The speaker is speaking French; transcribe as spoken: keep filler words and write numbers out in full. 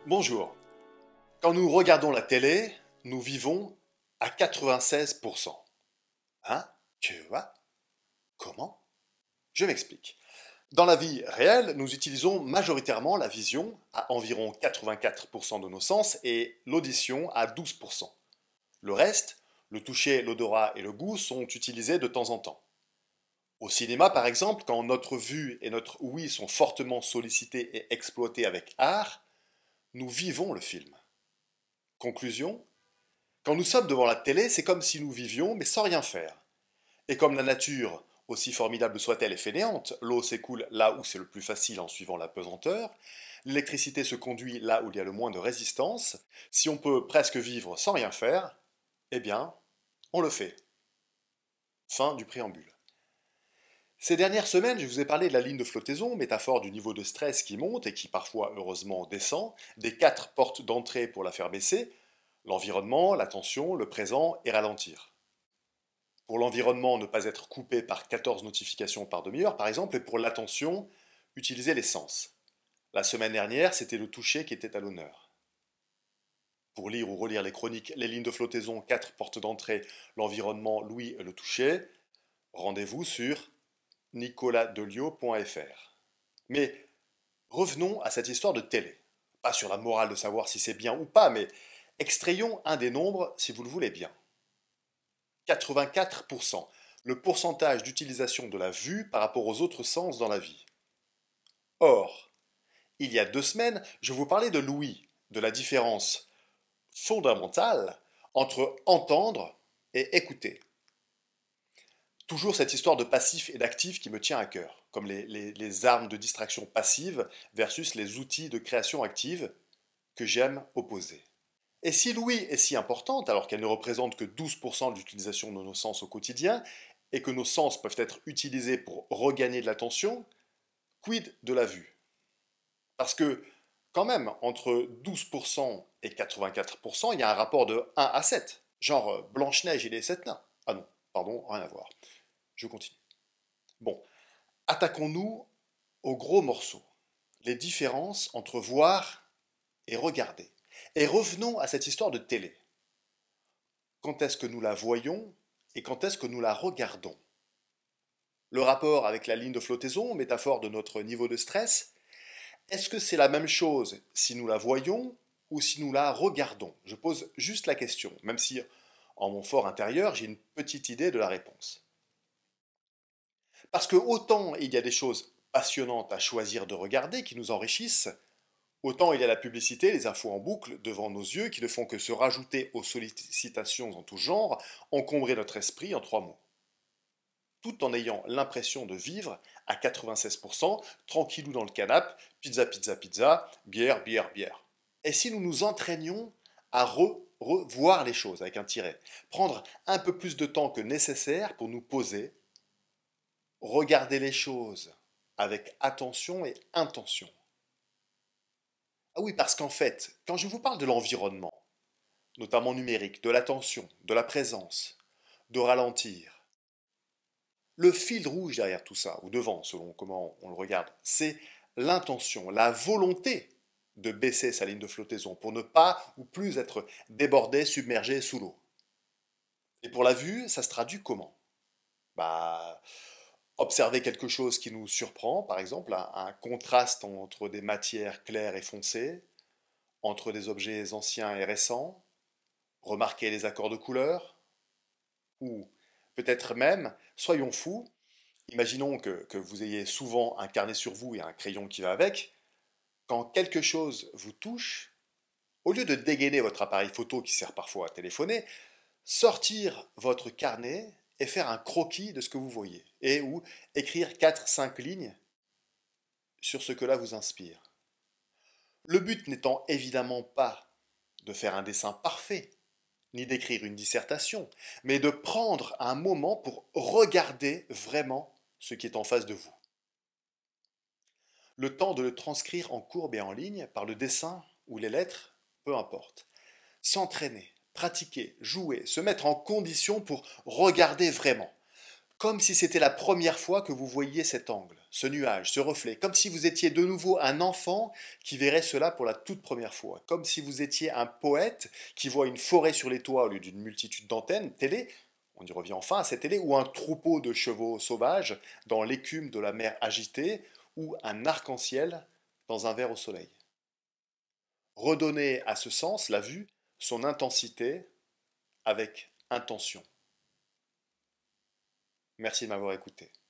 Bonjour. Quand nous regardons la télé, nous vivons à quatre-vingt-seize pour cent. Hein? Tu vois? Comment? Je m'explique. Dans la vie réelle, nous utilisons majoritairement la vision à environ quatre-vingt-quatre pour cent de nos sens et l'audition à douze pour cent. Le reste, le toucher, l'odorat et le goût sont utilisés de temps en temps. Au cinéma, par exemple, quand notre vue et notre ouïe sont fortement sollicités et exploités avec art, nous vivons le film. Conclusion: quand nous sommes devant la télé, c'est comme si nous vivions, mais sans rien faire. Et comme la nature, aussi formidable soit-elle, est fainéante, l'eau s'écoule là où c'est le plus facile en suivant la pesanteur, l'électricité se conduit là où il y a le moins de résistance, si on peut presque vivre sans rien faire, eh bien, on le fait. Fin du préambule. Ces dernières semaines, je vous ai parlé de la ligne de flottaison, métaphore du niveau de stress qui monte et qui parfois, heureusement, descend, des quatre portes d'entrée pour la faire baisser: l'environnement, l'attention, le présent et ralentir. Pour l'environnement, ne pas être coupé par quatorze notifications par demi-heure, par exemple, et pour l'attention, utiliser les sens. La semaine dernière, c'était le toucher qui était à l'honneur. Pour lire ou relire les chroniques, les lignes de flottaison, quatre portes d'entrée, l'environnement, l'ouïe et le toucher, rendez-vous sur nicolas delio point f r. Mais revenons à cette histoire de télé. Pas sur la morale de savoir si c'est bien ou pas, mais extrayons un des nombres si vous le voulez bien. quatre-vingt-quatre pour cent, le pourcentage d'utilisation de la vue par rapport aux autres sens dans la vie. Or, il y a deux semaines, je vous parlais de l'ouïe, de la différence fondamentale entre entendre et écouter. Toujours cette histoire de passif et d'actif qui me tient à cœur, comme les, les, les armes de distraction passive versus les outils de création active que j'aime opposer. Et si l'ouïe est si importante, alors qu'elle ne représente que douze pour cent de l'utilisation de nos sens au quotidien, et que nos sens peuvent être utilisés pour regagner de l'attention, quid de la vue? Parce que, quand même, entre douze pour cent et quatre-vingt-quatre pour cent, il y a un rapport de un à sept, genre Blanche-Neige et les sept nains. Ah non, pardon, rien à voir. Je continue. Bon, attaquons-nous aux gros morceaux, les différences entre voir et regarder. Et revenons à cette histoire de télé. Quand est-ce que nous la voyons et quand est-ce que nous la regardons? Le rapport avec la ligne de flottaison, métaphore de notre niveau de stress, est-ce que c'est la même chose si nous la voyons ou si nous la regardons? Je pose juste la question, même si en mon fort intérieur, j'ai une petite idée de la réponse. Parce que autant il y a des choses passionnantes à choisir de regarder qui nous enrichissent, autant il y a la publicité, les infos en boucle devant nos yeux qui ne font que se rajouter aux sollicitations en tout genre, encombrer notre esprit en trois mots. Tout en ayant l'impression de vivre à quatre-vingt-seize pour cent, tranquillou dans le canapé, pizza, pizza, pizza, bière, bière, bière. Et si nous nous entraînions à re revoir les choses avec un tiret, prendre un peu plus de temps que nécessaire pour nous poser, regarder les choses avec attention et intention. Ah oui, parce qu'en fait, quand je vous parle de l'environnement, notamment numérique, de l'attention, de la présence, de ralentir, le fil rouge derrière tout ça, ou devant, selon comment on le regarde, c'est l'intention, la volonté de baisser sa ligne de flottaison pour ne pas ou plus être débordé, submergé sous l'eau. Et pour la vue, ça se traduit comment? Bah, observer quelque chose qui nous surprend, par exemple, un, un contraste entre des matières claires et foncées, entre des objets anciens et récents, remarquer les accords de couleurs, ou peut-être même, soyons fous, imaginons que, que vous ayez souvent un carnet sur vous et un crayon qui va avec, quand quelque chose vous touche, au lieu de dégainer votre appareil photo qui sert parfois à téléphoner, sortir votre carnet et faire un croquis de ce que vous voyez, et ou écrire quatre cinq lignes sur ce que là vous inspire. Le but n'étant évidemment pas de faire un dessin parfait, ni d'écrire une dissertation, mais de prendre un moment pour regarder vraiment ce qui est en face de vous. Le temps de le transcrire en courbe et en ligne, par le dessin ou les lettres, peu importe. S'entraîner, pratiquer, jouer, se mettre en condition pour regarder vraiment, comme si c'était la première fois que vous voyiez cet angle. ce nuage, ce reflet, comme si vous étiez de nouveau un enfant qui verrait cela pour la toute première fois, comme si vous étiez un poète qui voit une forêt sur les toits au lieu d'une multitude d'antennes télé, on y revient enfin à cette télé, ou un troupeau de chevaux sauvages dans l'écume de la mer agitée, ou un arc-en-ciel dans un verre au soleil. Redonnez à ce sens, la vue, son intensité avec intention. Merci de m'avoir écouté.